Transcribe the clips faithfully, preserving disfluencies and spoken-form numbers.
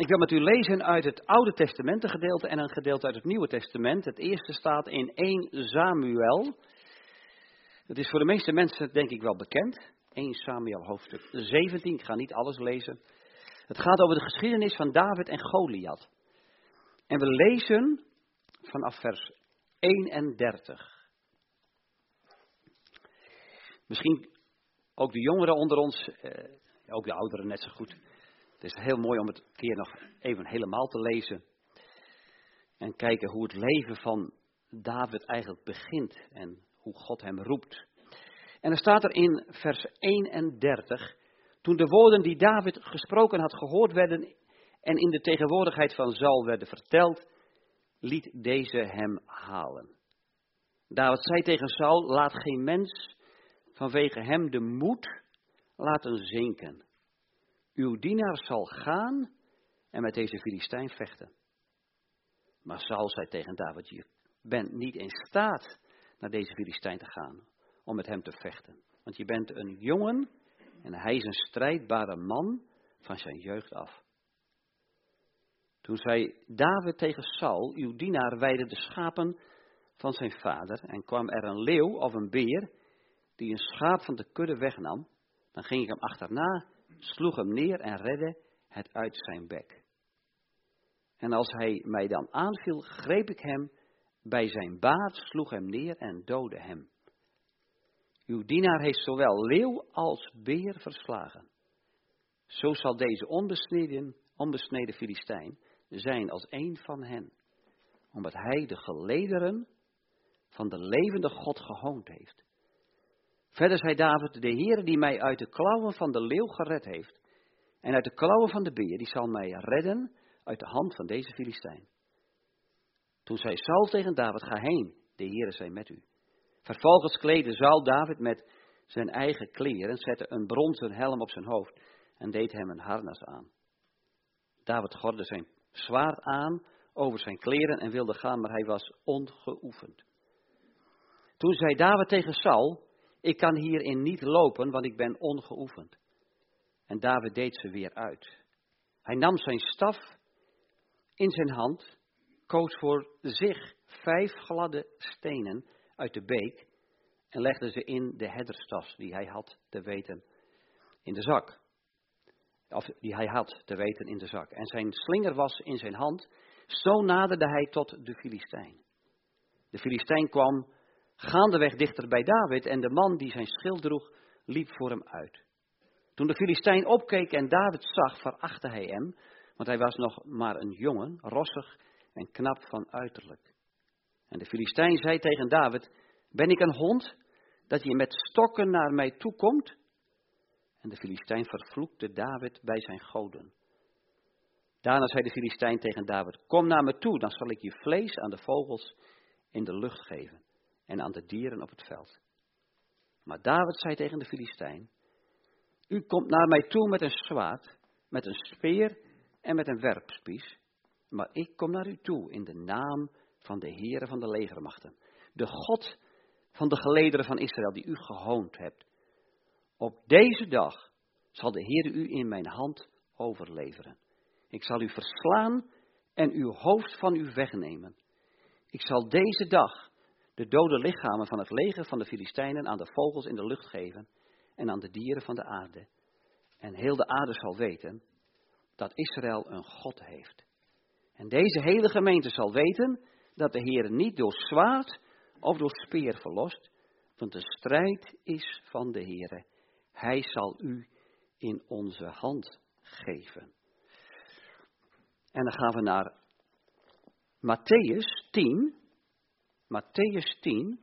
Ik wil met u lezen uit het Oude Testament een gedeelte en een gedeelte uit het Nieuwe Testament. Het eerste staat in eerste Samuel. Het is voor de meeste mensen denk ik wel bekend. eerste Samuel hoofdstuk zeventien, ik ga niet alles lezen. Het gaat over de geschiedenis van David en Goliath. En we lezen vanaf vers eenendertig. Misschien ook de jongeren onder ons, eh, ook de ouderen net zo goed. Het is heel mooi om het een keer nog even helemaal te lezen. En kijken hoe het leven van David eigenlijk begint en hoe God hem roept. En er staat er in vers eenendertig. Toen de woorden die David gesproken had gehoord werden en in de tegenwoordigheid van Saul werden verteld, liet deze hem halen. David zei tegen Saul, laat geen mens vanwege hem de moed laten zinken. Uw dienaar zal gaan en met deze Filistijn vechten. Maar Saul zei tegen David, je bent niet in staat naar deze Filistijn te gaan om met hem te vechten. Want je bent een jongen en hij is een strijdbare man van zijn jeugd af. Toen zei David tegen Saul, uw dienaar weidde de schapen van zijn vader en kwam er een leeuw of een beer die een schaap van de kudde wegnam, dan ging ik hem achterna, sloeg hem neer en redde het uit zijn bek. En als hij mij dan aanviel, greep ik hem bij zijn baard, sloeg hem neer en doodde hem. Uw dienaar heeft zowel leeuw als beer verslagen. Zo zal deze onbesneden, onbesneden Filistijn zijn als een van hen, omdat hij de gelederen van de levende God gehoond heeft. Verder zei David, de Heere die mij uit de klauwen van de leeuw gered heeft en uit de klauwen van de beer, die zal mij redden uit de hand van deze Filistijn. Toen zei Saul tegen David, ga heen, de Heere zij met u. Vervolgens kleedde Saul David met zijn eigen kleren, zette een bronzen helm op zijn hoofd en deed hem een harnas aan. David gordde zijn zwaard aan over zijn kleren en wilde gaan, maar hij was ongeoefend. Toen zei David tegen Saul, ik kan hierin niet lopen, want ik ben ongeoefend. En David deed ze weer uit. Hij nam zijn staf in zijn hand, koos voor zich vijf gladde stenen uit de beek en legde ze in de herderstas die hij had te weten in de zak. Of die hij had te weten in de zak. En zijn slinger was in zijn hand, zo naderde hij tot de Filistijn. De Filistijn kwam gaandeweg dichter bij David en de man die zijn schild droeg, liep voor hem uit. Toen de Filistijn opkeek en David zag, verachtte hij hem, want hij was nog maar een jongen, rossig en knap van uiterlijk. En de Filistijn zei tegen David, ben ik een hond, dat je met stokken naar mij toe komt? En de Filistijn vervloekte David bij zijn goden. Daarna zei de Filistijn tegen David, kom naar me toe, dan zal ik je vlees aan de vogels in de lucht geven en aan de dieren op het veld. Maar David zei tegen de Filistijn, u komt naar mij toe met een zwaard, met een speer en met een werpspies, maar ik kom naar u toe in de naam van de Heere van de legermachten, de God van de gelederen van Israël die u gehoond hebt. Op deze dag zal de Heere u in mijn hand overleveren. Ik zal u verslaan en uw hoofd van u wegnemen. Ik zal deze dag de dode lichamen van het leger van de Filistijnen aan de vogels in de lucht geven en aan de dieren van de aarde. En heel de aarde zal weten dat Israël een God heeft. En deze hele gemeente zal weten dat de Heer niet door zwaard of door speer verlost, want de strijd is van de Heer. Hij zal u in onze hand geven. En dan gaan we naar Mattheüs tien. Mattheüs tien.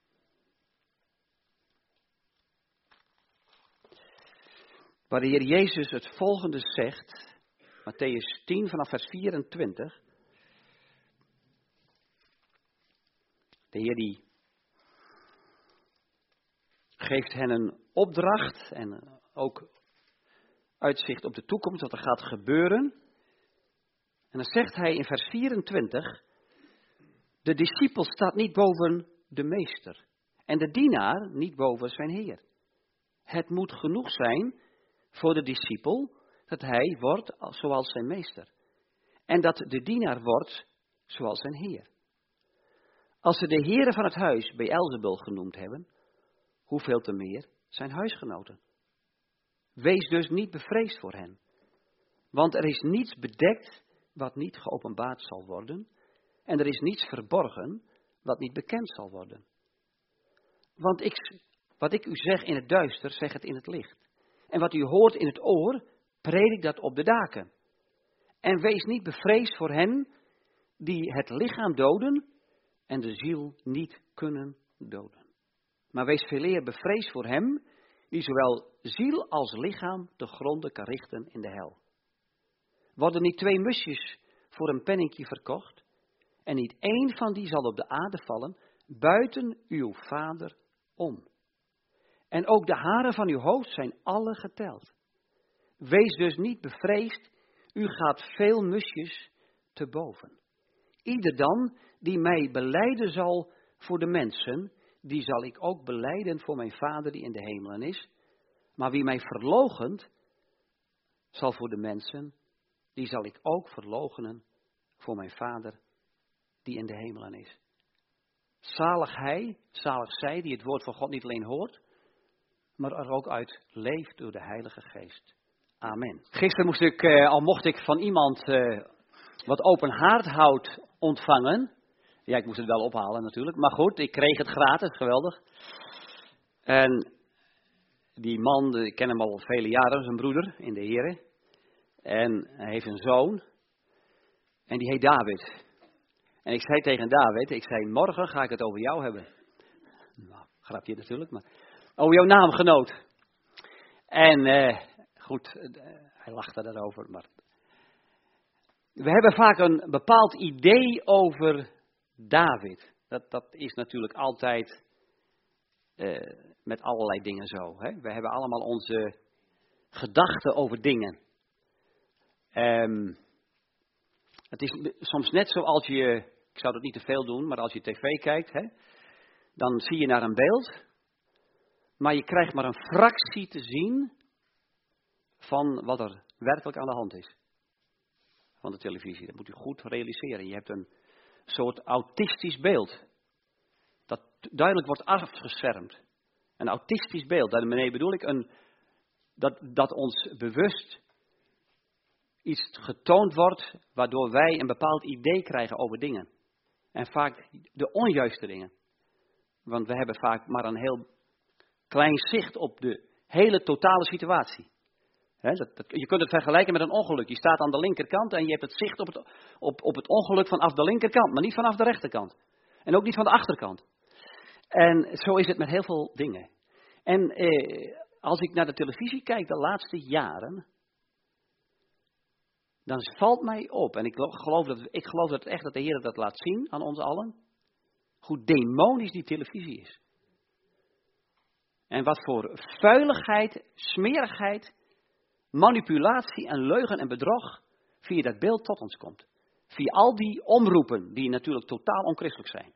Waar de Heer Jezus het volgende zegt. Mattheüs tien vanaf vers vierentwintig. De Heer die geeft hen een opdracht en ook uitzicht op de toekomst, wat er gaat gebeuren. En dan zegt hij in vers vierentwintig, de discipel staat niet boven de meester en de dienaar niet boven zijn heer. Het moet genoeg zijn voor de discipel dat hij wordt zoals zijn meester en dat de dienaar wordt zoals zijn heer. Als ze de heren van het huis Beelzebul genoemd hebben, hoeveel te meer zijn huisgenoten. Wees dus niet bevreesd voor hen, want er is niets bedekt wat niet geopenbaard zal worden, en er is niets verborgen wat niet bekend zal worden. Want ik, wat ik u zeg in het duister, zeg het in het licht. En wat u hoort in het oor, predik dat op de daken. En wees niet bevreesd voor hen die het lichaam doden en de ziel niet kunnen doden. Maar wees veeleer bevreesd voor hem die zowel ziel als lichaam te gronde kan richten in de hel. Worden niet twee musjes voor een penninkje verkocht? En niet één van die zal op de aarde vallen, buiten uw vader om. En ook de haren van uw hoofd zijn alle geteld. Wees dus niet bevreesd, u gaat veel musjes te boven. Ieder dan die mij belijden zal voor de mensen, die zal ik ook belijden voor mijn Vader die in de hemelen is. Maar wie mij verloochent, zal voor de mensen, die zal ik ook verloochenen voor mijn Vader die in de hemelen is. Zalig hij, zalig zij die het woord van God niet alleen hoort, maar er ook uit leeft door de Heilige Geest. Amen. Gisteren moest ik, eh, al mocht ik van iemand eh, wat open haardhout ontvangen. Ja, ik moest het wel ophalen natuurlijk, maar goed, ik kreeg het gratis, geweldig. En die man, ik ken hem al vele jaren, zijn broeder in de Here. En hij heeft een zoon, en die heet David. En ik zei tegen David, ik zei, morgen ga ik het over jou hebben. Nou, grapje natuurlijk, maar over jouw naamgenoot. En eh, goed, uh, hij lachte daarover, maar we hebben vaak een bepaald idee over David. Dat, dat is natuurlijk altijd uh, met allerlei dingen zo. Hè? We hebben allemaal onze gedachten over dingen. Um, het is soms net zoals je, ik zou dat niet te veel doen, maar als je tv kijkt, hè, dan zie je naar een beeld, maar je krijgt maar een fractie te zien van wat er werkelijk aan de hand is. Van de televisie, dat moet u goed realiseren. Je hebt een soort autistisch beeld, dat duidelijk wordt afgeschermd. Een autistisch beeld, daarmee bedoel ik een, dat, dat ons bewust iets getoond wordt, waardoor wij een bepaald idee krijgen over dingen. En vaak de onjuiste dingen. Want we hebben vaak maar een heel klein zicht op de hele totale situatie. He, dat, dat, je kunt het vergelijken met een ongeluk. Je staat aan de linkerkant en je hebt het zicht op het, op, op het ongeluk vanaf de linkerkant, maar niet vanaf de rechterkant. En ook niet van de achterkant. En zo is het met heel veel dingen. En eh, als ik naar de televisie kijk de laatste jaren, dan valt mij op, en ik geloof, dat, ik geloof dat echt dat de Heer dat laat zien aan ons allen, hoe demonisch die televisie is. En wat voor vuiligheid, smerigheid, manipulatie en leugen en bedrog via dat beeld tot ons komt. Via al die omroepen die natuurlijk totaal onchristelijk zijn.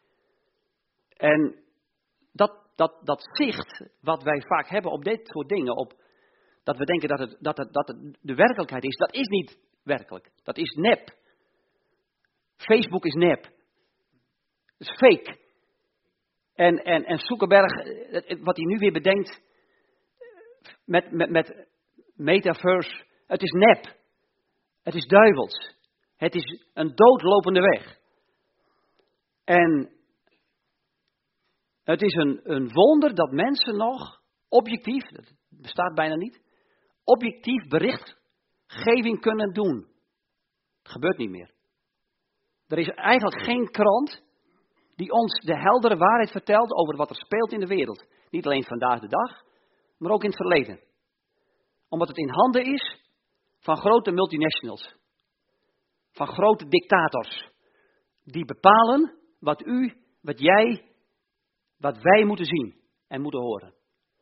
En dat, dat, dat zicht wat wij vaak hebben op dit soort dingen, op dat we denken dat het, dat, het, dat het de werkelijkheid is, dat is niet werkelijk. Dat is nep. Facebook is nep. Het is fake. En, en, en Zuckerberg, wat hij nu weer bedenkt met, met, met metaverse, het is nep. Het is duivels. Het is een doodlopende weg. En het is een, een wonder dat mensen nog objectief, dat bestaat bijna niet, objectief berichtgeving kunnen doen. Het gebeurt niet meer. Er is eigenlijk geen krant die ons de heldere waarheid vertelt over wat er speelt in de wereld. Niet alleen vandaag de dag, maar ook in het verleden. Omdat het in handen is van grote multinationals. Van grote dictators. Die bepalen wat u, wat jij, wat wij moeten zien en moeten horen.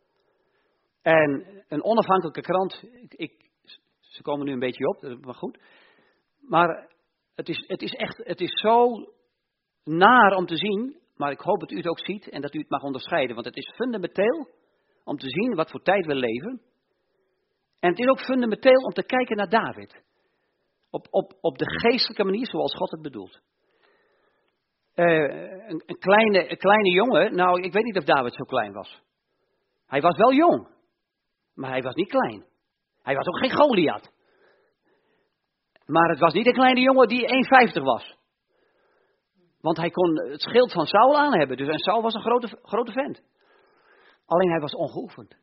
En een onafhankelijke krant, ik, ik, ze komen nu een beetje op, dat is maar goed. Maar het is, het is echt, het is zo naar om te zien, maar ik hoop dat u het ook ziet en dat u het mag onderscheiden. Want het is fundamenteel om te zien wat voor tijd we leven. En het is ook fundamenteel om te kijken naar David. Op, op, op de geestelijke manier zoals God het bedoelt. Uh, een, een, kleine, een kleine jongen, nou ik weet niet of David zo klein was. Hij was wel jong, maar hij was niet klein. Hij was ook geen Goliath. Maar het was niet een kleine jongen die één komma vijftig was. Want hij kon het schild van Saul aan hebben. Dus en Saul was een grote, grote vent. Alleen hij was ongeoefend.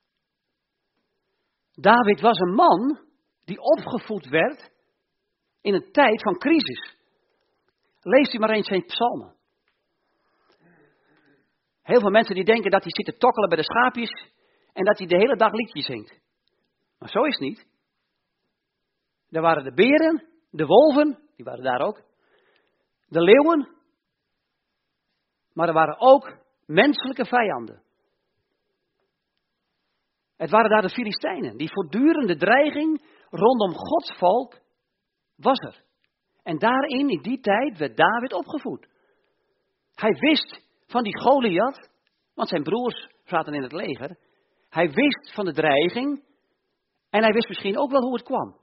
David was een man die opgevoed werd in een tijd van crisis. Leest u maar eens zijn psalmen. Heel veel mensen die denken dat hij zit te tokkelen bij de schaapjes en dat hij de hele dag liedjes zingt. Maar zo is het niet. Er waren de beren, de wolven, die waren daar ook. De leeuwen. Maar er waren ook menselijke vijanden. Het waren daar de Filistijnen. Die voortdurende dreiging rondom Gods volk was er. En daarin, in die tijd, werd David opgevoed. Hij wist van die Goliath, want zijn broers zaten in het leger. Hij wist van de dreiging en hij wist misschien ook wel hoe het kwam.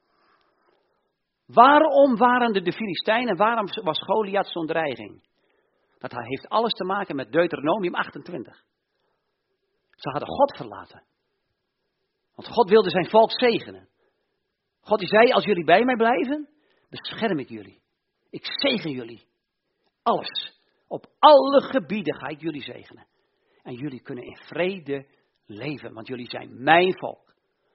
Waarom waren er de Filistijnen en waarom was Goliath zo'n dreiging? Dat heeft alles te maken met Deuteronomium achtentwintig. Ze hadden God verlaten. Want God wilde zijn volk zegenen. God die zei, als jullie bij mij blijven, bescherm ik jullie. Ik zegen jullie. Alles. Op alle gebieden ga ik jullie zegenen. En jullie kunnen in vrede leven, want jullie zijn mijn volk.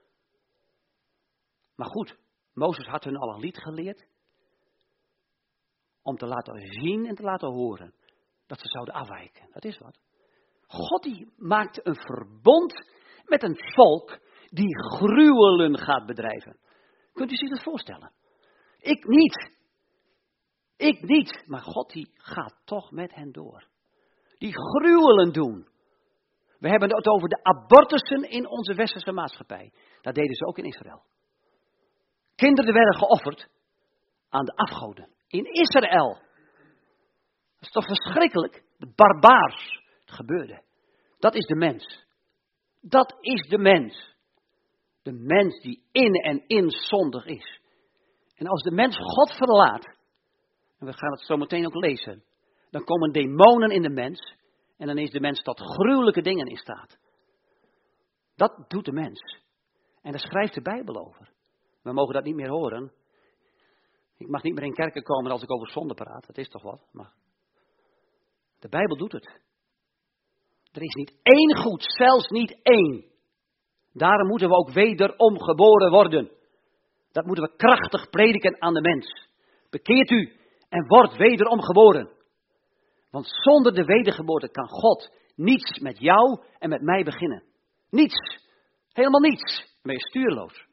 Maar goed, Mozes had hun al een lied geleerd. Om te laten zien en te laten horen dat ze zouden afwijken. Dat is wat. God die maakt een verbond met een volk die gruwelen gaat bedrijven. Kunt u zich dat voorstellen? Ik niet. Ik niet. Maar God die gaat toch met hen door. Die gruwelen doen. We hebben het over de abortussen in onze westerse maatschappij. Dat deden ze ook in Israël. Kinderen werden geofferd aan de afgoden. In Israël. Dat is toch verschrikkelijk. De barbaars. Het gebeurde. Dat is de mens. Dat is de mens. De mens die in en in zondig is. En als de mens God verlaat, en we gaan het zo meteen ook lezen, dan komen demonen in de mens en dan is de mens tot gruwelijke dingen in staat. Dat doet de mens. En daar schrijft de Bijbel over. We mogen dat niet meer horen. Ik mag niet meer in kerken komen als ik over zonde praat, dat is toch wat. Maar de Bijbel doet het. Er is niet één goed, zelfs niet één. Daarom moeten we ook wederom geboren worden. Dat moeten we krachtig prediken aan de mens. Bekeert u en wordt wederom geboren. Want zonder de wedergeboorte kan God niets met jou en met mij beginnen. Niets. Helemaal niets. Dan ben je stuurloos.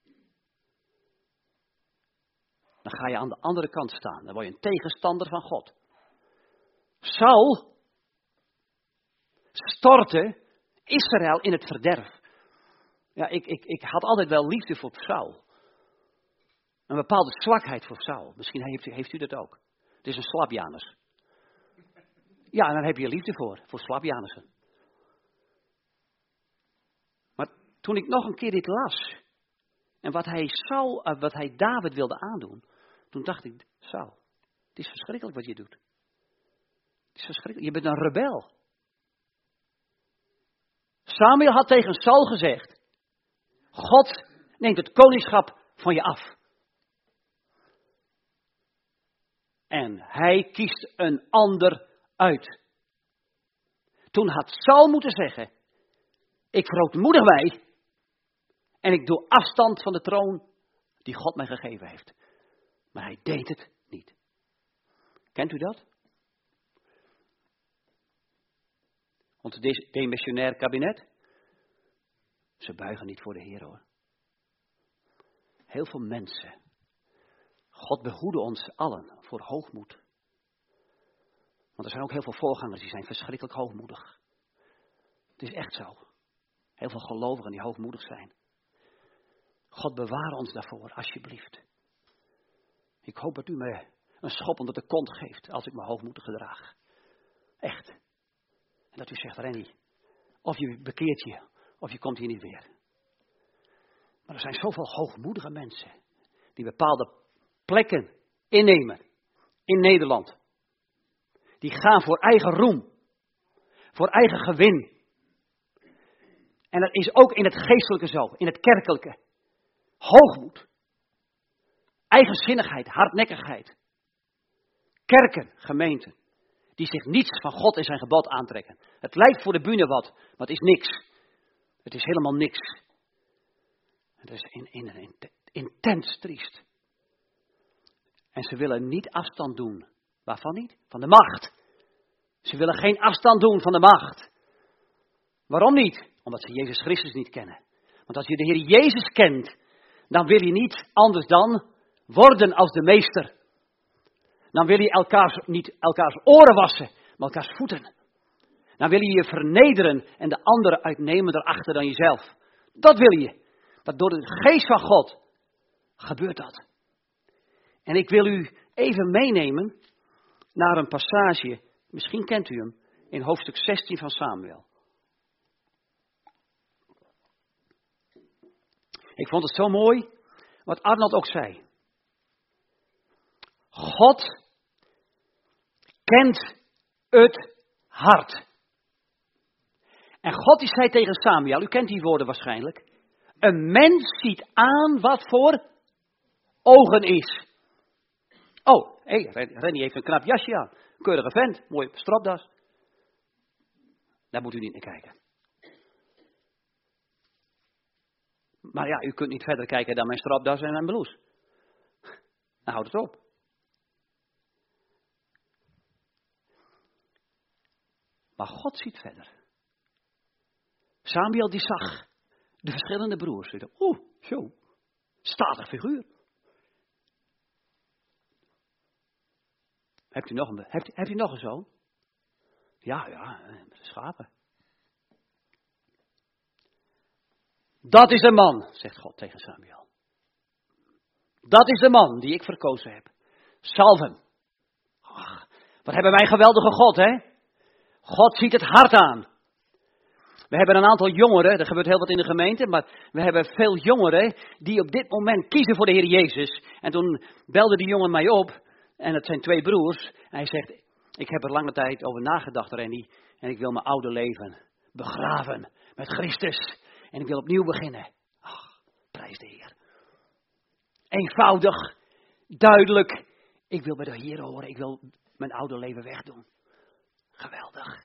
Dan ga je aan de andere kant staan. Dan word je een tegenstander van God. Saul stortte Israël in het verderf. Ja, ik, ik, ik had altijd wel liefde voor Saul. Een bepaalde zwakheid voor Saul. Misschien heeft u, heeft u dat ook. Het is een slapjanus. Ja, en dan heb je liefde voor, voor slapjanussen. Maar toen ik nog een keer dit las, en wat hij, Saul, wat hij David wilde aandoen, toen dacht ik, Saul, het is verschrikkelijk wat je doet. Het is verschrikkelijk, je bent een rebel. Samuel had tegen Saul gezegd, God neemt het koningschap van je af. En hij kiest een ander uit. Toen had Saul moeten zeggen, ik verootmoedig mij en ik doe afstand van de troon die God mij gegeven heeft. Maar hij deed het niet. Kent u dat? Want het demissionair kabinet, ze buigen niet voor de Heer hoor. Heel veel mensen. God behoede ons allen voor hoogmoed. Want er zijn ook heel veel voorgangers die zijn verschrikkelijk hoogmoedig. Het is echt zo. Heel veel gelovigen die hoogmoedig zijn. God bewaar ons daarvoor, alsjeblieft. Ik hoop dat u me een schop onder de kont geeft als ik me hoogmoedig gedraag. Echt. En dat u zegt, Rennie, of je bekeert je, of je komt hier niet weer. Maar er zijn zoveel hoogmoedige mensen die bepaalde plekken innemen in Nederland. Die gaan voor eigen roem. Voor eigen gewin. En dat is ook in het geestelijke zo, in het kerkelijke. Hoogmoed. Eigenzinnigheid, hardnekkigheid. Kerken, gemeenten, die zich niets van God en zijn gebod aantrekken. Het lijkt voor de bühne wat, maar het is niks. Het is helemaal niks. Het is in, in, in, intens triest. En ze willen niet afstand doen. Waarvan niet? Van de macht. Ze willen geen afstand doen van de macht. Waarom niet? Omdat ze Jezus Christus niet kennen. Want als je de Heer Jezus kent, dan wil je niet anders dan worden als de meester. Dan wil je elkaars, niet elkaars oren wassen, maar elkaars voeten. Dan wil je je vernederen en de anderen uitnemen erachter dan jezelf. Dat wil je. Maar door de geest van God gebeurt dat. En ik wil u even meenemen naar een passage, misschien kent u hem, in hoofdstuk zestien van Samuel. Ik vond het zo mooi, wat Arnold ook zei. God kent het hart. En God die zei tegen Samuel, u kent die woorden waarschijnlijk. Een mens ziet aan wat voor ogen is. Oh, hé, hey, Rennie heeft een knap jasje aan. Keurige vent, mooi stropdas. Daar moet u niet naar kijken. Maar ja, u kunt niet verder kijken dan mijn stropdas en mijn blouse. Dan houdt het op. Maar God ziet verder. Samuel die zag de verschillende broers. Hij dacht, oeh, zo, statig figuur. Hebt u nog een, hebt, hebt u nog een zoon? Ja, ja, met de schapen. Dat is de man, zegt God tegen Samuel. Dat is de man die ik verkozen heb. Salf hem. Ach, wat hebben wij een geweldige God, hè? God ziet het hart aan. We hebben een aantal jongeren, er gebeurt heel wat in de gemeente, maar we hebben veel jongeren die op dit moment kiezen voor de Heer Jezus. En toen belde die jongen mij op, en het zijn twee broers, en hij zegt, ik heb er lange tijd over nagedacht, Rennie, en ik wil mijn oude leven begraven met Christus. En ik wil opnieuw beginnen. Ach, prijs de Heer. Eenvoudig, duidelijk, ik wil bij de Heer horen, ik wil mijn oude leven wegdoen. Geweldig.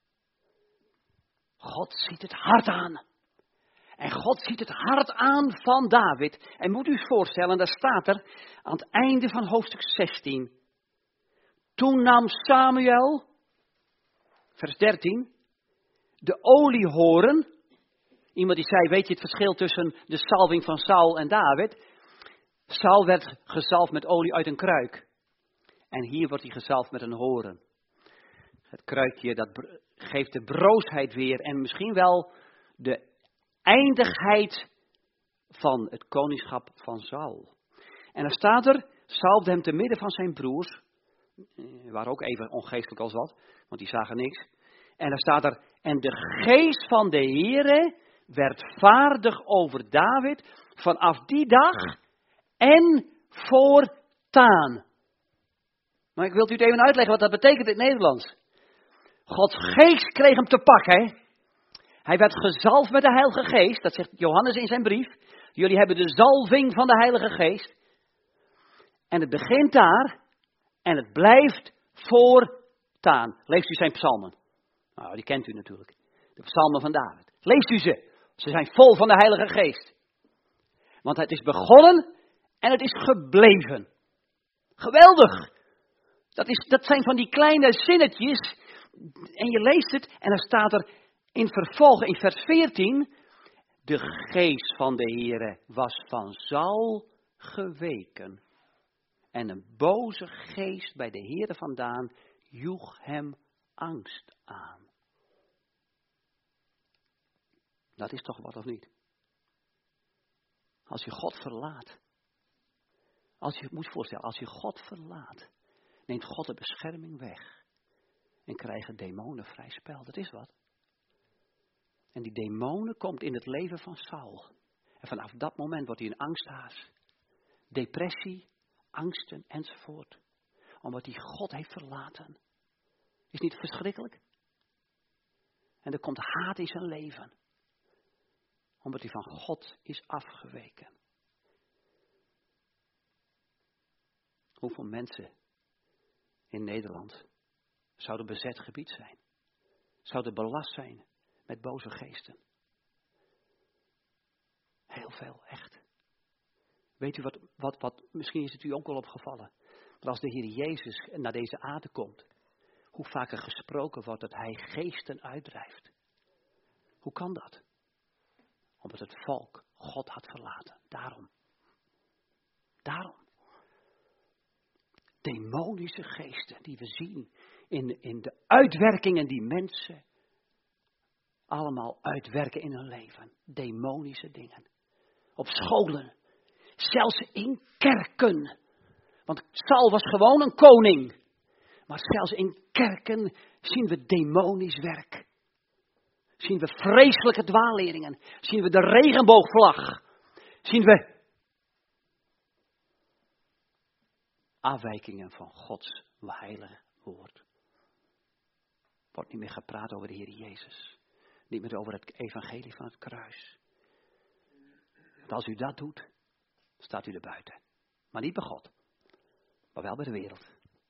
God ziet het hart aan. En God ziet het hart aan van David. En moet u zich voorstellen, daar staat er aan het einde van hoofdstuk zestien. Toen nam Samuel, vers dertien, de oliehoorn. Iemand die zei, weet je het verschil tussen de salving van Saul en David? Saul werd gezalfd met olie uit een kruik. En hier wordt hij gezalfd met een hoorn. Het kruikje dat geeft de broosheid weer en misschien wel de eindigheid van het koningschap van Saul. En dan staat er, salfde hem te midden van zijn broers, waren ook even ongeestelijk als wat, want die zagen niks. En dan staat er, en de geest van de Heere werd vaardig over David vanaf die dag en voortaan. Maar ik wil u het even uitleggen wat dat betekent in het Nederlands. Gods geest kreeg hem te pakken. Hè? Hij werd gezalfd met de Heilige Geest. Dat zegt Johannes in zijn brief. Jullie hebben de zalving van de Heilige Geest. En het begint daar. En het blijft voortaan. Leest u zijn psalmen. Nou, die kent u natuurlijk. De psalmen van David. Leest u ze. Ze zijn vol van de Heilige Geest. Want het is begonnen en het is gebleven. Geweldig. Dat, is, dat zijn van die kleine zinnetjes. En je leest het en dan staat er in vervolg in vers veertien. De geest van de Heere was van Saul geweken. En een boze geest bij de Heere vandaan joeg hem angst aan. Dat is toch wat of niet? Als je God verlaat. Als je moet voorstellen, als je God verlaat. Neemt God de bescherming weg. En krijgen demonen vrij spel. Dat is wat. En die demonen komt in het leven van Saul. En vanaf dat moment wordt hij een angsthaas. Depressie, angsten enzovoort. Omdat hij God heeft verlaten. Is niet verschrikkelijk? En er komt haat in zijn leven. Omdat hij van God is afgeweken. Hoeveel mensen in Nederland zouden bezet gebied zijn? Zouden belast zijn met boze geesten? Heel veel, echt. Weet u wat, wat, wat, misschien is het u ook wel opgevallen. Maar als de Heer Jezus naar deze aarde komt, hoe vaak er gesproken wordt dat hij geesten uitdrijft. Hoe kan dat? Omdat het volk God had verlaten. Daarom. Daarom. Demonische geesten die we zien in, in de uitwerkingen die mensen allemaal uitwerken in hun leven. Demonische dingen. Op scholen. Zelfs in kerken. Want Saul was gewoon een koning. Maar zelfs in kerken zien we demonisch werk. Zien we vreselijke dwaalleringen. Zien we de regenboogvlag. Zien we afwijkingen van Gods heilige woord. Wordt niet meer gepraat over de Heer Jezus. Niet meer over het evangelie van het kruis. Want als u dat doet, staat u er buiten. Maar niet bij God. Maar wel bij de wereld.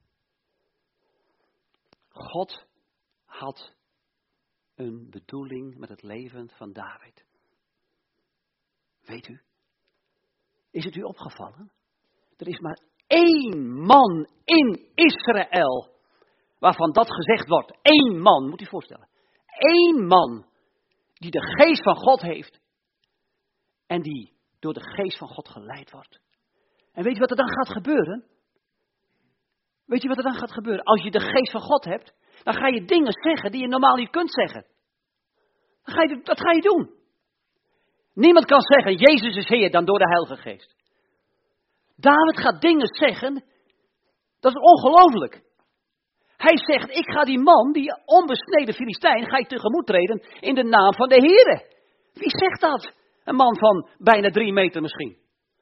God had een bedoeling met het leven van David. Weet u? Is het u opgevallen? Er is maar één man in Israël waarvan dat gezegd wordt. Eén man, moet u voorstellen. Eén man die de geest van God heeft en die door de geest van God geleid wordt. En weet je wat er dan gaat gebeuren? Weet je wat er dan gaat gebeuren? Als je de geest van God hebt, dan ga je dingen zeggen die je normaal niet kunt zeggen. Dan ga je, dat ga je doen. Niemand kan zeggen, Jezus is Heer, dan door de Heilige Geest. David gaat dingen zeggen, dat is ongelooflijk. Hij zegt, ik ga die man, die onbesneden Filistijn, ga ik tegemoet treden in de naam van de Heere. Wie zegt dat? Een man van bijna drie meter misschien.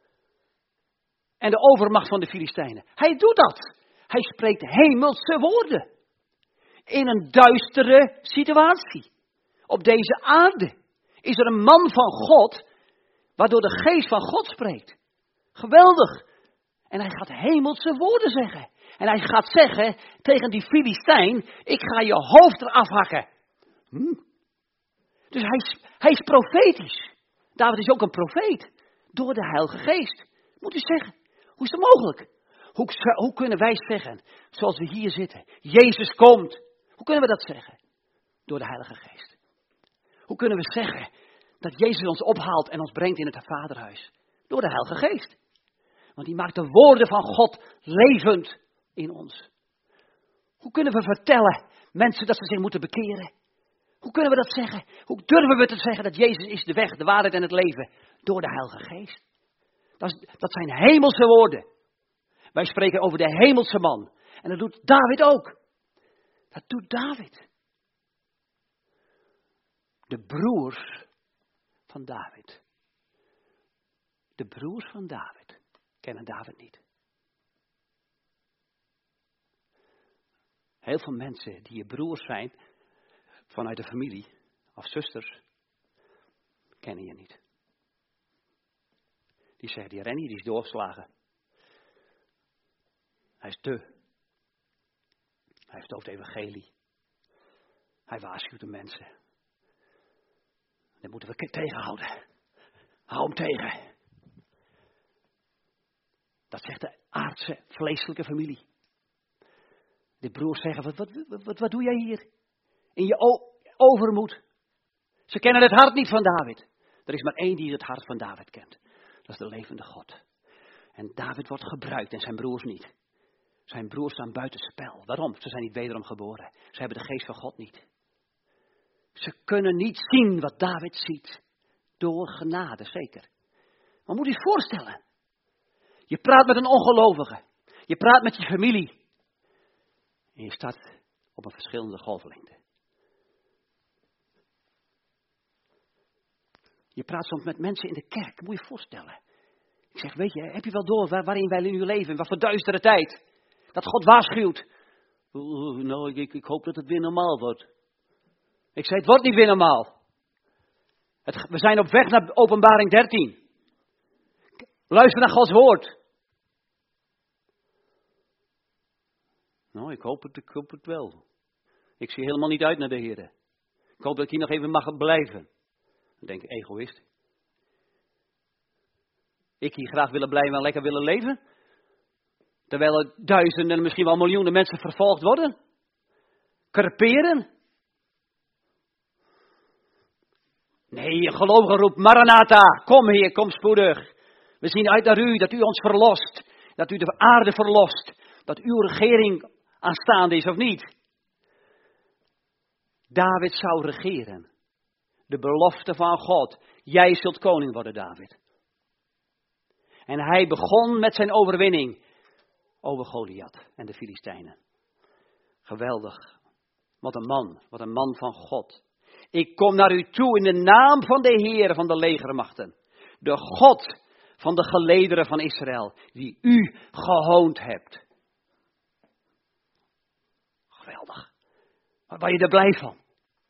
En de overmacht van de Filistijnen. Hij doet dat. Hij spreekt hemelse woorden. In een duistere situatie. Op deze aarde is er een man van God, waardoor de geest van God spreekt. Geweldig. En hij gaat hemelse woorden zeggen. En hij gaat zeggen tegen die Filistijn, ik ga je hoofd eraf hakken. Hm. Dus hij is, hij is profetisch. David is ook een profeet. Door de Heilige Geest. Moet u zeggen. Hoe is dat mogelijk? Hoe, hoe kunnen wij zeggen, zoals we hier zitten, Jezus komt. Hoe kunnen we dat zeggen? Door de Heilige Geest. Hoe kunnen we zeggen dat Jezus ons ophaalt en ons brengt in het Vaderhuis? Door de Heilige Geest. Want die maakt de woorden van God levend in ons. Hoe kunnen we vertellen mensen dat ze zich moeten bekeren? Hoe kunnen we dat zeggen? Hoe durven we te zeggen dat Jezus is de weg, de waarheid en het leven? Door de Heilige Geest. Dat, is, dat zijn hemelse woorden. Wij spreken over de hemelse man. En dat doet David ook. Dat doet David. De broers van David. De broers van David kennen David niet. Heel veel mensen die je broers zijn vanuit de familie of zusters, kennen je niet. Die zeggen, die Rennie die is doorgeslagen. Hij is te. Hij heeft over het evangelie. Hij waarschuwt de mensen. Dat moeten we tegenhouden. Hou hem tegen. Dat zegt de aardse, vleeselijke familie. De broers zeggen, wat, wat, wat, wat doe jij hier? In je o- overmoed. Ze kennen het hart niet van David. Er is maar één die het hart van David kent. Dat is de levende God. En David wordt gebruikt en zijn broers niet. Zijn broers staan buitenspel. Waarom? Ze zijn niet wederom geboren. Ze hebben de geest van God niet. Ze kunnen niet zien wat David ziet. Door genade, zeker. Maar moet je je voorstellen. Je praat met een ongelovige. Je praat met je familie. En je staat op een verschillende golflengte. Je praat soms met mensen in de kerk. Moet je je voorstellen. Ik zeg, weet je, heb je wel door waar, waarin wij nu leven? Wat voor duistere tijd. Dat God waarschuwt. Uh, nou, ik, ik hoop dat het weer normaal wordt. Ik zei, het wordt niet weer normaal. Het, we zijn op weg naar Openbaring dertien. Luister naar Gods woord. Nou, ik hoop het, ik hoop het wel. Ik zie helemaal niet uit naar de Heer. Ik hoop dat ik hier nog even mag blijven. Dan denk ik, egoïst. Ik hier graag willen blijven en lekker willen leven. Terwijl er duizenden en misschien wel miljoenen mensen vervolgd worden. Creperen. Nee, je gelovige roept, Maranatha, kom Heer, kom spoedig. We zien uit naar u, dat u ons verlost. Dat u de aarde verlost. Dat uw regering aanstaande is of niet. David zou regeren. De belofte van God. Jij zult koning worden, David. En hij begon met zijn overwinning over Goliath en de Filistijnen. Geweldig. Wat een man, wat een man van God. Ik kom naar u toe in de naam van de Heer van de legermachten. De God van de gelederen van Israël, die u gehoond hebt. Geweldig. Waar ben je er blij van?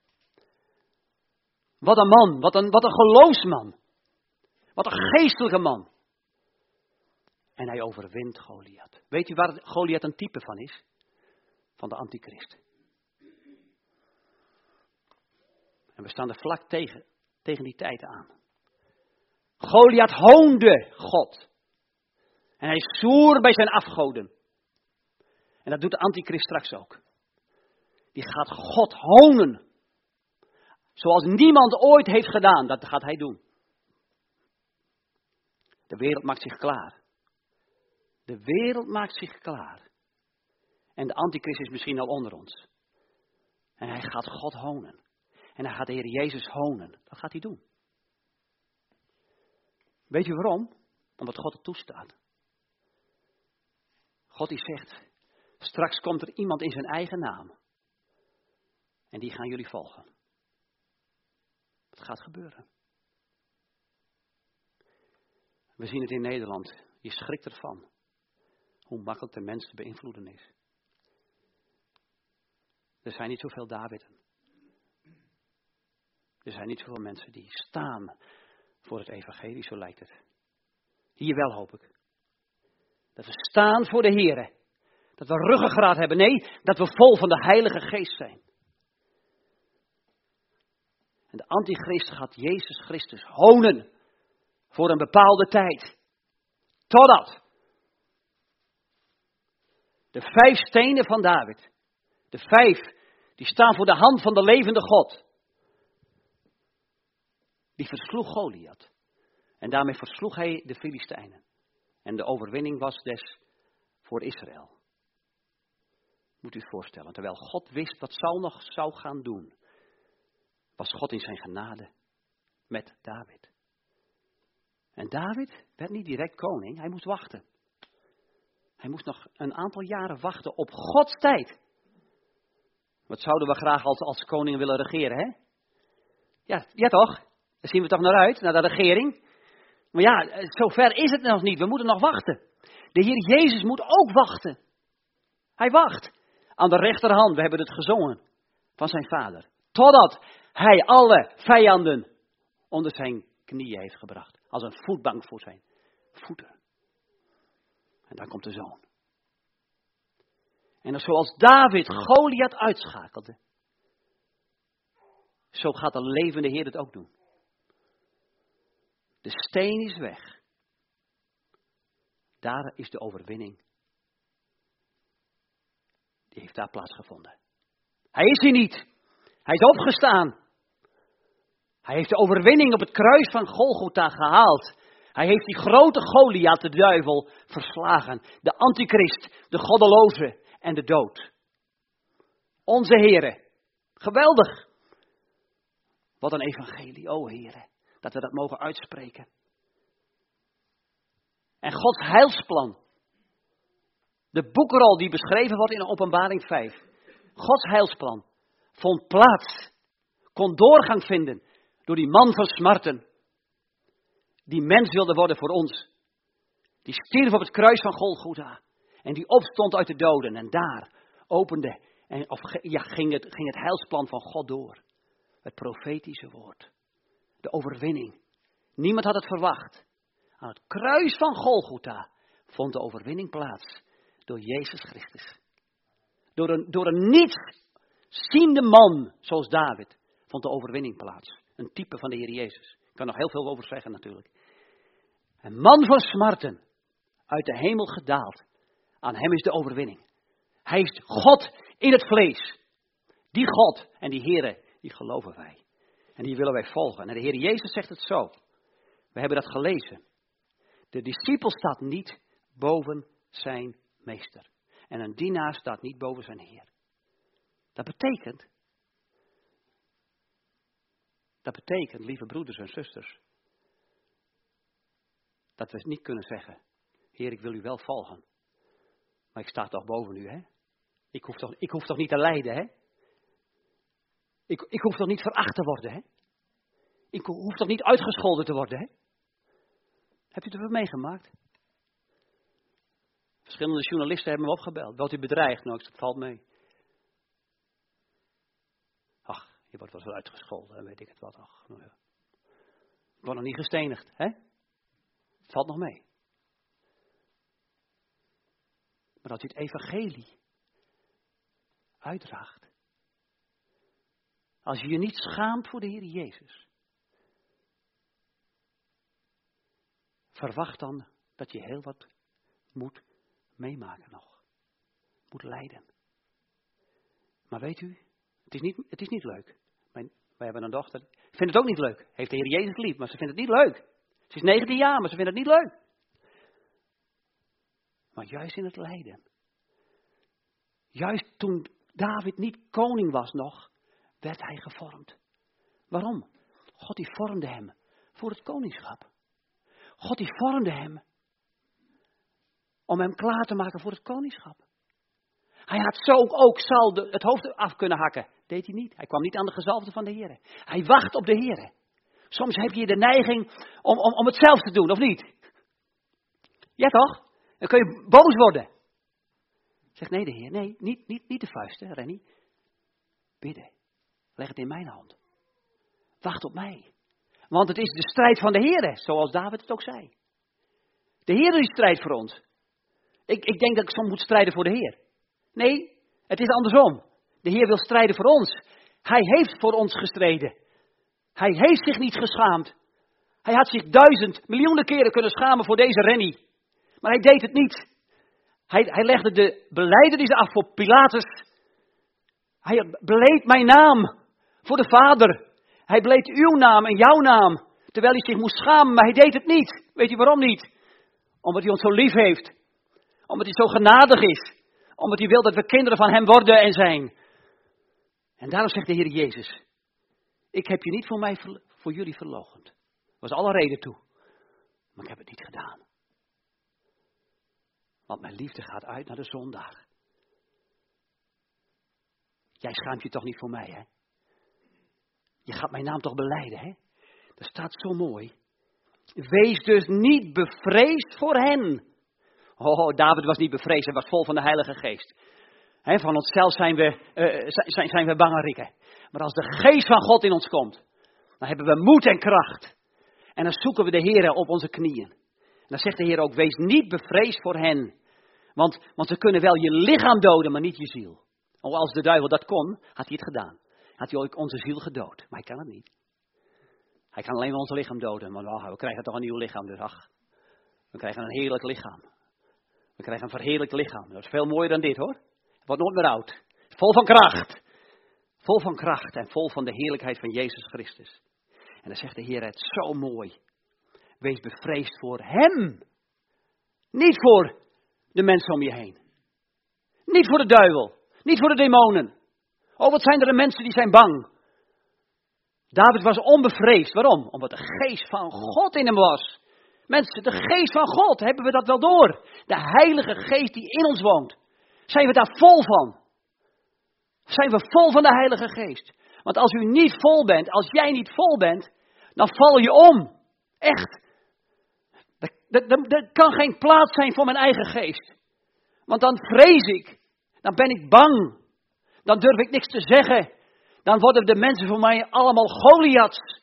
Wat een man, wat een, wat een geloofsman. Wat een geestelijke man. En hij overwint Goliath. Weet u waar Goliath een type van is? Van de antichrist. En we staan er vlak tegen, tegen die tijd aan. Goliath hoonde God. En hij zwoer bij zijn afgoden. En dat doet de antichrist straks ook. Die gaat God honen. Zoals niemand ooit heeft gedaan, dat gaat hij doen. De wereld maakt zich klaar. De wereld maakt zich klaar. En de antichrist is misschien al onder ons. En hij gaat God honen. En hij gaat de Heer Jezus honen. Dat gaat hij doen. Weet je waarom? Omdat God het toestaat. God die zegt, straks komt er iemand in zijn eigen naam. En die gaan jullie volgen. Het gaat gebeuren. We zien het in Nederland. Je schrikt ervan. Hoe makkelijk de mens te beïnvloeden is. Er zijn niet zoveel Daviden. Er zijn niet zoveel mensen die staan voor het evangelie, zo lijkt het. Hier wel, hoop ik. Dat we staan voor de Here. Dat we ruggengraat hebben. Nee, dat we vol van de Heilige Geest zijn. En de antichrist gaat Jezus Christus honen. Voor een bepaalde tijd. Totdat. De vijf stenen van David. De vijf, die staan voor de hand van de levende God. Die versloeg Goliath. En daarmee versloeg hij de Filistijnen. En de overwinning was des voor Israël. Moet u het voorstellen. Terwijl God wist wat Saul nog zou gaan doen. Was God in zijn genade met David. En David werd niet direct koning. Hij moest wachten. Hij moest nog een aantal jaren wachten op Gods tijd. Wat zouden we graag als, als koning willen regeren, hè? Ja, ja toch? Daar zien we toch naar uit, naar de regering. Maar ja, zover is het nog niet. We moeten nog wachten. De Heer Jezus moet ook wachten. Hij wacht aan de rechterhand, we hebben het gezongen, van zijn vader. Totdat hij alle vijanden onder zijn knieën heeft gebracht. Als een voetbank voor zijn voeten. En dan komt de zoon. En zoals David Goliath uitschakelde. Zo gaat de levende Heer het ook doen. De steen is weg. Daar is de overwinning. Die heeft daar plaatsgevonden. Hij is hier niet. Hij is opgestaan. Hij heeft de overwinning op het kruis van Golgotha gehaald. Hij heeft die grote Goliath, de duivel, verslagen. De antichrist, de goddeloze en de dood. Onze Heere. Geweldig. Wat een evangelie, o Heere. Dat we dat mogen uitspreken. En Gods heilsplan. De boekrol die beschreven wordt in Openbaring vijf. Gods heilsplan vond plaats. Kon doorgang vinden door die man van smarten. Die mens wilde worden voor ons. Die stierf op het kruis van Golgotha. En die opstond uit de doden. En daar opende, en, of ja, ging, het, ging het heilsplan van God door. Het profetische woord. De overwinning. Niemand had het verwacht. Aan het kruis van Golgotha vond de overwinning plaats. Door Jezus Christus. Door een, door een nietsziende man, zoals David, vond de overwinning plaats. Een type van de Heer Jezus. Ik kan nog heel veel over zeggen natuurlijk. Een man van smarten, uit de hemel gedaald. Aan hem is de overwinning. Hij is God in het vlees. Die God en die Heere, die geloven wij. En die willen wij volgen. En de Heer Jezus zegt het zo. We hebben dat gelezen. De discipel staat niet boven zijn meester. En een dienaar staat niet boven zijn Heer. Dat betekent, dat betekent, lieve broeders en zusters, dat we niet kunnen zeggen, Heer, ik wil u wel volgen. Maar ik sta toch boven u, hè? Ik hoef toch, ik hoef toch niet te lijden, hè? Ik, ik hoef toch niet veracht te worden, hè? Ik hoef toch niet uitgescholden te worden, hè? Hebt u het er meegemaakt? Verschillende journalisten hebben me opgebeld. Wilt u bedreigd? Nou, het valt mee. Ach, je wordt wel eens uitgescholden, en weet ik het wat. Ach, nou ja. Ik word nog niet gestenigd, hè? Het valt nog mee. Maar als u het evangelie uitdraagt. Als je je niet schaamt voor de Heer Jezus. Verwacht dan dat je heel wat moet meemaken nog. Moet lijden. Maar weet u, het is niet, het is niet leuk. Mijn, wij hebben een dochter, vindt het ook niet leuk. Heeft de Heer Jezus lief, maar ze vindt het niet leuk. Ze is negentien jaar, maar ze vindt het niet leuk. Maar juist in het lijden. Juist toen David niet koning was nog, werd hij gevormd. Waarom? God die vormde hem voor het koningschap. God die vormde hem om hem klaar te maken voor het koningschap. Hij had zo ook Saul de, het hoofd af kunnen hakken. Deed hij niet. Hij kwam niet aan de gezalfde van de Heer. Hij wacht op de Heer. Soms heb je de neiging om, om, om het zelf te doen, of niet? Ja toch? Dan kun je boos worden. Zeg nee de Heer, nee, niet, niet, niet de vuisten, Rennie. Bidden. Leg het in mijn hand. Wacht op mij. Want het is de strijd van de Heer, zoals David het ook zei. De Heer die strijdt voor ons. Ik, ik denk dat ik soms moet strijden voor de Heer. Nee, het is andersom. De Heer wil strijden voor ons. Hij heeft voor ons gestreden. Hij heeft zich niet geschaamd. Hij had zich duizend, miljoenen keren kunnen schamen voor deze Rennie. Maar hij deed het niet. Hij, hij legde de belijdenis af voor Pilatus. Hij beleed mijn naam voor de Vader. Hij beleed uw naam en jouw naam. Terwijl hij zich moest schamen, maar hij deed het niet. Weet je waarom niet? Omdat hij ons zo lief heeft. Omdat hij zo genadig is. Omdat hij wil dat we kinderen van hem worden en zijn. En daarom zegt de Heer Jezus. Ik heb je niet voor mij, voor jullie verloochend. Er was alle reden toe. Maar ik heb het niet gedaan. Want mijn liefde gaat uit naar de zondaar. Jij schaamt je toch niet voor mij, hè? Je gaat mijn naam toch belijden, hè? Dat staat zo mooi. Wees dus niet bevreesd voor hen. Oh, David was niet bevreesd, hij was vol van de Heilige Geest. He, van onszelf zijn we, uh, zijn, zijn we bangerikken. Maar als de Geest van God in ons komt, dan hebben we moed en kracht. En dan zoeken we de Heer op onze knieën. En dan zegt de Heer ook, wees niet bevreesd voor hen. Want, want ze kunnen wel je lichaam doden, maar niet je ziel. Oh, als de duivel dat kon, had hij het gedaan. Had hij ook onze ziel gedood. Maar hij kan het niet. Hij kan alleen maar ons lichaam doden. Maar oh, we krijgen toch een nieuw lichaam. Dus ach, we krijgen een heerlijk lichaam. We krijgen een verheerlijkt lichaam. Dat is veel mooier dan dit hoor. Het wordt nooit meer oud. Vol van kracht. Vol van kracht en vol van de heerlijkheid van Jezus Christus. En dan zegt de Heer het zo mooi. Wees bevreesd voor hem. Niet voor de mensen om je heen. Niet voor de duivel. Niet voor de demonen. Oh, wat zijn er de mensen die zijn bang. David was onbevreesd. Waarom? Omdat de geest van God in hem was. Mensen, de geest van God, hebben we dat wel door? De heilige geest die in ons woont. Zijn we daar vol van? Zijn we vol van de heilige geest? Want als u niet vol bent, als jij niet vol bent, dan val je om. Echt. Er, er, er kan geen plaats zijn voor mijn eigen geest. Want dan vrees ik. Dan ben ik bang. Dan durf ik niks te zeggen. Dan worden de mensen voor mij allemaal Goliaths.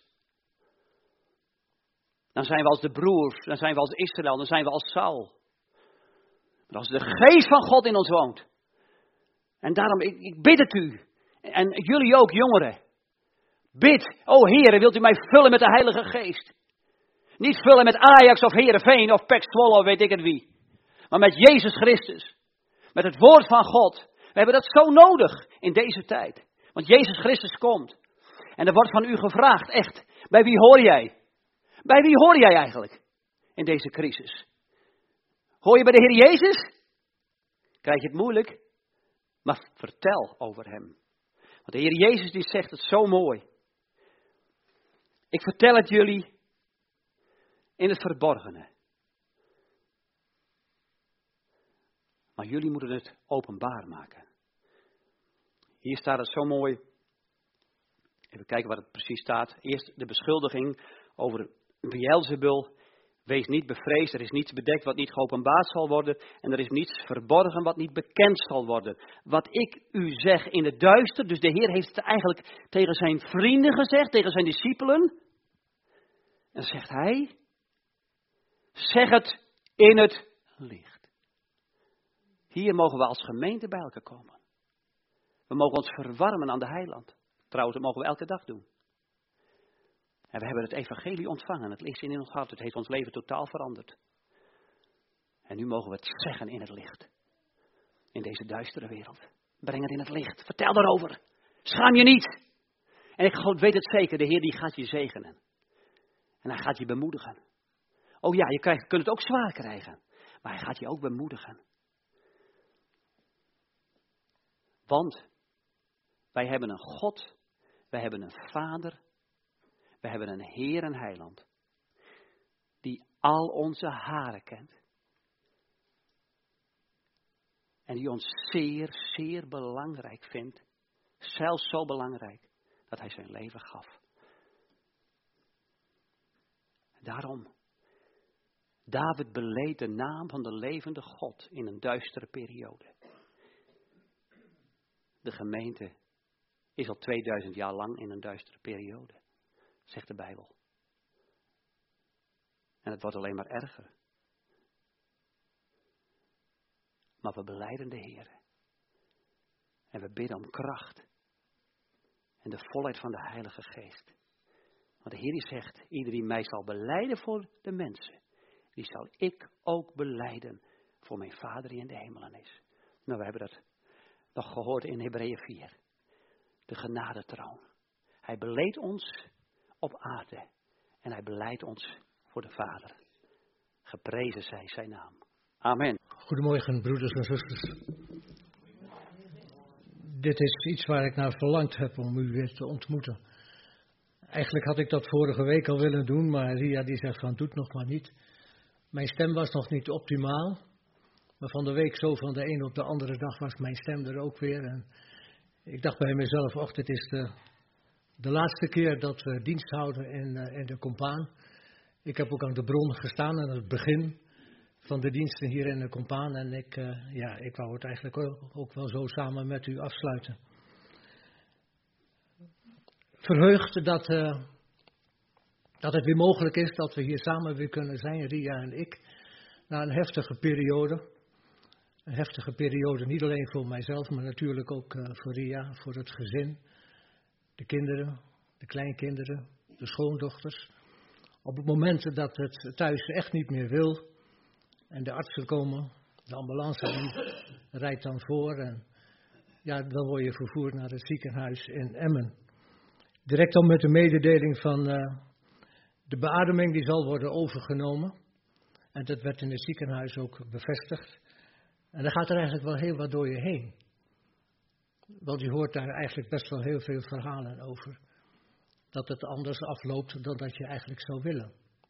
Dan zijn we als de broers. Dan zijn we als Israël. Dan zijn we als Saul. Maar als de geest van God in ons woont. En daarom, ik, ik bid het u. En jullie ook, jongeren. Bid, o Heere, wilt u mij vullen met de Heilige Geest. Niet vullen met Ajax of Heerenveen of Pek Zwolle of weet ik het wie. Maar met Jezus Christus. Met het woord van God. We hebben dat zo nodig in deze tijd. Want Jezus Christus komt. En er wordt van u gevraagd, echt, bij wie hoor jij? Bij wie hoor jij eigenlijk in deze crisis? Hoor je bij de Heer Jezus? Krijg je het moeilijk? Maar vertel over hem. Want de Heer Jezus die zegt het zo mooi. Ik vertel het jullie in het verborgene. Maar jullie moeten het openbaar maken. Hier staat het zo mooi. Even kijken wat het precies staat. Eerst de beschuldiging over Beelzebul. Wees niet bevreesd, er is niets bedekt wat niet geopenbaard zal worden. En er is niets verborgen wat niet bekend zal worden. Wat ik u zeg in het duister. Dus de Heer heeft het eigenlijk tegen zijn vrienden gezegd, tegen zijn discipelen. En zegt hij, zeg het in het licht. Hier mogen we als gemeente bij elkaar komen. We mogen ons verwarmen aan de heiland. Trouwens, dat mogen we elke dag doen. En we hebben het evangelie ontvangen. Het ligt in ons hart. Het heeft ons leven totaal veranderd. En nu mogen we het zeggen in het licht. In deze duistere wereld. Breng het in het licht. Vertel daarover. Schaam je niet. En ik weet het zeker. De Heer die gaat je zegenen. En hij gaat je bemoedigen. Oh ja, je krijgt, kunt het ook zwaar krijgen. Maar hij gaat je ook bemoedigen. Want wij hebben een God. Wij hebben een Vader. We hebben een Heer en Heiland. Die al onze haren kent. En die ons zeer, zeer belangrijk vindt. Zelfs zo belangrijk dat hij zijn leven gaf. Daarom. David beleed de naam van de levende God in een duistere periode. De gemeente is al tweeduizend jaar lang in een duistere periode. Zegt de Bijbel. En het wordt alleen maar erger. Maar we belijden de Heer. En we bidden om kracht. En de volheid van de Heilige Geest. Want de Heer die zegt, ieder die mij zal belijden voor de mensen, die zal ik ook belijden voor mijn Vader die in de hemelen is. Nou, we hebben dat nog gehoord in Hebreeën vier. De genadetroon. Hij beleed ons op aarde. En hij beleidt ons voor de Vader. Geprezen zij zijn naam. Amen. Goedemorgen, broeders en zusters. Dit is iets waar ik naar verlangd heb om u weer te ontmoeten. Eigenlijk had ik dat vorige week al willen doen, maar Ria die zegt van doe het nog maar niet. Mijn stem was nog niet optimaal. Maar van de week zo van de ene op de andere dag was mijn stem er ook weer. En ik dacht bij mezelf, och, dit is de, de laatste keer dat we dienst houden in, uh, in de Compaan. Ik heb ook aan de bron gestaan aan het begin van de diensten hier in de Compaan. En ik, uh, ja, ik wou het eigenlijk ook, ook wel zo samen met u afsluiten. Verheugd dat, uh, dat het weer mogelijk is dat we hier samen weer kunnen zijn, Ria en ik. Na een heftige periode. Een heftige periode, niet alleen voor mijzelf, maar natuurlijk ook uh, voor Ria, voor het gezin. De kinderen, de kleinkinderen, de schoondochters. Op het moment dat het thuis echt niet meer wil en de artsen komen, de ambulance die rijdt dan voor en ja, dan word je vervoerd naar het ziekenhuis in Emmen. Direct dan met de mededeling van uh, de beademing die zal worden overgenomen. En dat werd in het ziekenhuis ook bevestigd. En dan gaat er eigenlijk wel heel wat door je heen. Want je hoort daar eigenlijk best wel heel veel verhalen over. Dat het anders afloopt dan dat je eigenlijk zou willen.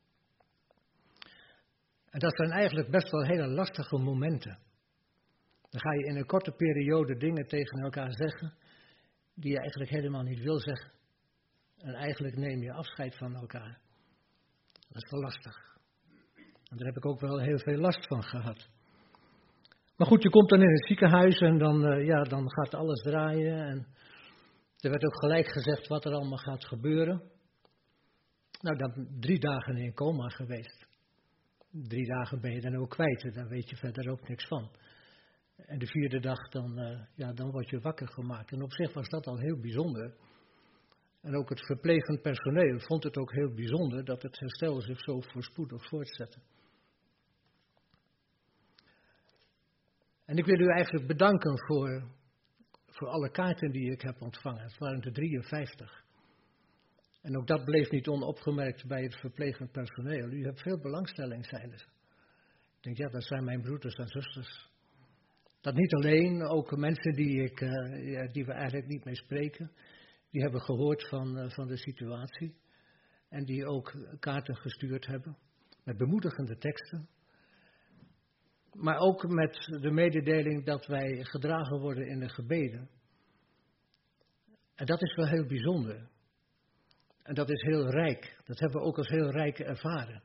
En dat zijn eigenlijk best wel hele lastige momenten. Dan ga je in een korte periode dingen tegen elkaar zeggen die je eigenlijk helemaal niet wil zeggen. En eigenlijk neem je afscheid van elkaar. Dat is wel lastig. En daar heb ik ook wel heel veel last van gehad. Maar goed, je komt dan in het ziekenhuis en dan, uh, ja, dan gaat alles draaien. En er werd ook gelijk gezegd wat er allemaal gaat gebeuren. Nou, dan drie dagen in coma geweest. Drie dagen ben je dan ook kwijt, daar weet je verder ook niks van. En de vierde dag, dan, uh, ja, dan word je wakker gemaakt. En op zich was dat al heel bijzonder. En ook het verplegend personeel vond het ook heel bijzonder dat het herstel zich zo voorspoedig voortzette. En ik wil u eigenlijk bedanken voor, voor alle kaarten die ik heb ontvangen. Het waren er drieënvijftig. En ook dat bleef niet onopgemerkt bij het verplegend personeel. U hebt veel belangstelling, zeiden ze. Ik denk, ja, dat zijn mijn broeders en zusters. Dat niet alleen, ook mensen die, ik, uh, ja, die we eigenlijk niet mee spreken. Die hebben gehoord van, uh, van de situatie. En die ook kaarten gestuurd hebben. Met bemoedigende teksten. Maar ook met de mededeling dat wij gedragen worden in de gebeden. En dat is wel heel bijzonder. En dat is heel rijk. Dat hebben we ook als heel rijk ervaren.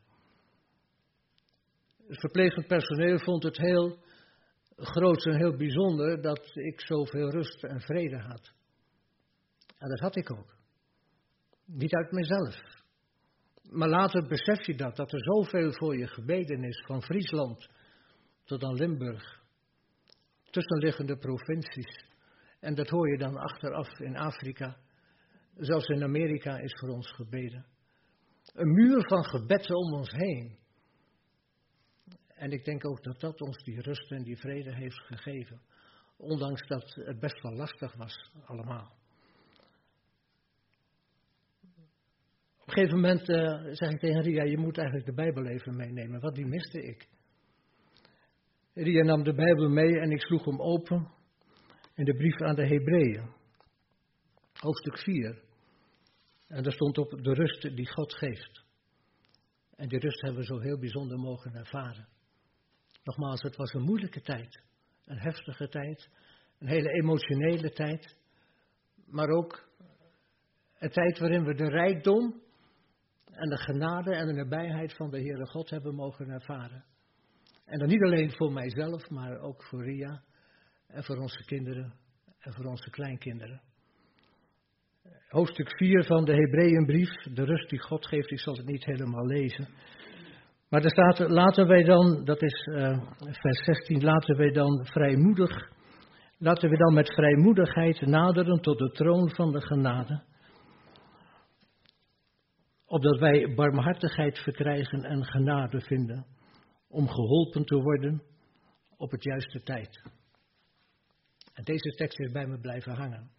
Het verplegend personeel vond het heel groot en heel bijzonder dat ik zoveel rust en vrede had. En dat had ik ook. Niet uit mezelf. Maar later besef je dat, dat er zoveel voor je gebeden is, van Friesland tot aan Limburg. Tussenliggende provincies. En dat hoor je dan achteraf in Afrika. Zelfs in Amerika is voor ons gebeden. Een muur van gebed om ons heen. En ik denk ook dat dat ons die rust en die vrede heeft gegeven. Ondanks dat het best wel lastig was, allemaal. Op een gegeven moment uh, zeg ik tegen Ria, je moet eigenlijk de Bijbel even meenemen, want die miste ik. Ria nam de Bijbel mee en ik sloeg hem open in de brief aan de Hebreeën. Hoofdstuk vier. En daar stond op de rust die God geeft. En die rust hebben we zo heel bijzonder mogen ervaren. Nogmaals, het was een moeilijke tijd. Een heftige tijd. Een hele emotionele tijd. Maar ook een tijd waarin we de rijkdom en de genade en de nabijheid van de Heere God hebben mogen ervaren. En dan niet alleen voor mijzelf, maar ook voor Ria en voor onze kinderen en voor onze kleinkinderen. Hoofdstuk vier van de Hebreeënbrief, de rust die God geeft, ik zal het niet helemaal lezen. Maar er staat, laten wij dan, dat is uh, vers zestien, laten wij dan vrijmoedig, laten we dan met vrijmoedigheid naderen tot de troon van de genade. Opdat wij barmhartigheid verkrijgen en genade vinden, om geholpen te worden op het juiste tijd. En deze tekst is bij me blijven hangen.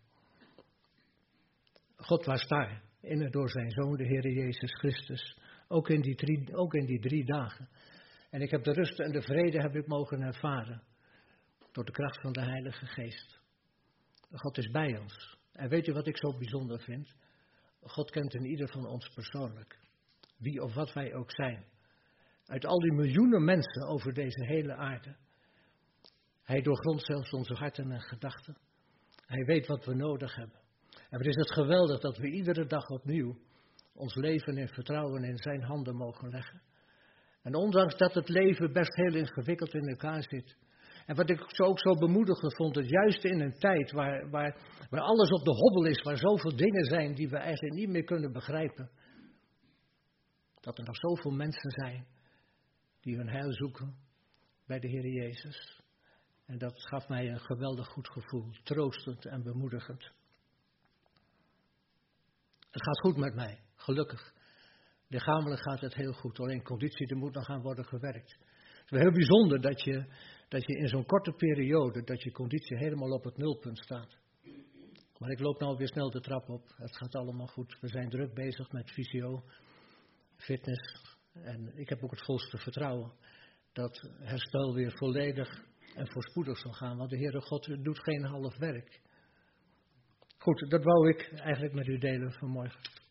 God was daar, in en door zijn Zoon, de Heer Jezus Christus, ook in, die drie, ook in die drie dagen. En ik heb de rust en de vrede heb ik mogen ervaren, door de kracht van de Heilige Geest. God is bij ons. En weet je wat ik zo bijzonder vind? God kent in ieder van ons persoonlijk, wie of wat wij ook zijn. Uit al die miljoenen mensen over deze hele aarde. Hij doorgrondt zelfs onze harten en gedachten. Hij weet wat we nodig hebben. En wat is het geweldig dat we iedere dag opnieuw ons leven in vertrouwen in zijn handen mogen leggen. En ondanks dat het leven best heel ingewikkeld in elkaar zit. En wat ik zo ook zo bemoedigend vond, dat juist in een tijd waar, waar, waar alles op de hobbel is, waar zoveel dingen zijn die we eigenlijk niet meer kunnen begrijpen. Dat er nog zoveel mensen zijn die hun heil zoeken bij de Heer Jezus. En dat gaf mij een geweldig goed gevoel, troostend en bemoedigend. Het gaat goed met mij, gelukkig. Lichamelijk gaat het heel goed, alleen conditie, er moet nog aan worden gewerkt. Het is wel heel bijzonder dat je, dat je in zo'n korte periode, dat je conditie helemaal op het nulpunt staat. Maar ik loop nou weer snel de trap op, het gaat allemaal goed. We zijn druk bezig met fysio, fitness. En ik heb ook het volste vertrouwen dat herstel weer volledig en voorspoedig zal gaan. Want de Heere God doet geen half werk. Goed, dat wou ik eigenlijk met u delen vanmorgen.